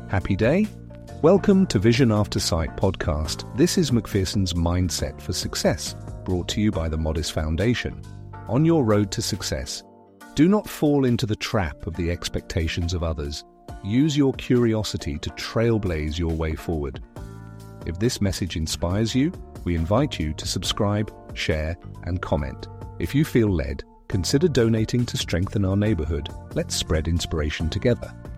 Happy day? Welcome to Vision After Sight podcast. This is Macpherson's Mindset for Success, brought to you by the Modest Foundation. On your road to success, do not fall into the trap of the expectations of others. Use your curiosity to trailblaze your way forward. If this message inspires you, we invite you to subscribe, share, and comment. If you feel led, consider donating to strengthen our neighborhood. Let's spread inspiration together.